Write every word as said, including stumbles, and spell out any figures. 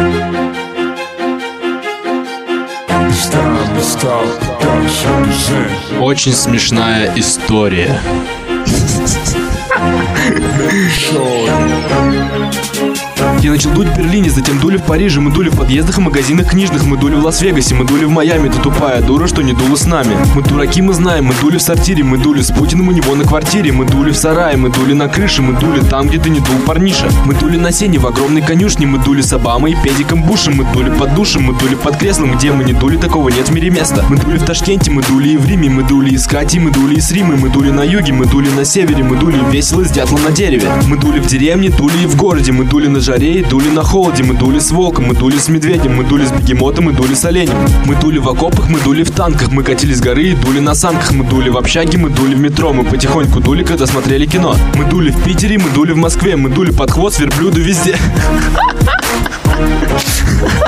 Очень смешная история. Я начал дуть в Берлине, затем дули в Париже. Мы дули в подъездах и магазинах книжных. Мы дули в Лас-Вегасе, мы дули в Майами. Ты тупая дура, что не дула с нами. Мы дураки, мы знаем, мы дули в сортире. Мы дули с Путиным у него на квартире. Мы дули в сарае, мы дули на крыше. Мы дули там, где ты не дул, парниша. Мы дули на сене в огромной конюшне. Мы дули с Обамой и педиком Бушем. Мы дули под душем, мы дули под креслом. Где мы не дули, такого нет в мире места. Мы дули в Ташкенте, мы дули и в Риме. Мы дули из Кати, мы дули из Римы. Мы дули на юге, мы дули на севере. Мы дули весело с дятлом на дереве. Мы дули в деревне, дули и в городе. Мы дули на жаре и дули на холоде. Мы дули с волком, мы дули с медведем. Мы дули с бегемотом, мы дули с оленем. Мы дули в окопах, мы дули в танках. Мы катили с горы и дули на санках. Мы дули в общаге, мы дули в метро. Мы потихоньку дули, когда смотрели кино. Мы дули в Питере, мы дули в Москве. Мы дули под хвост верблюду везде.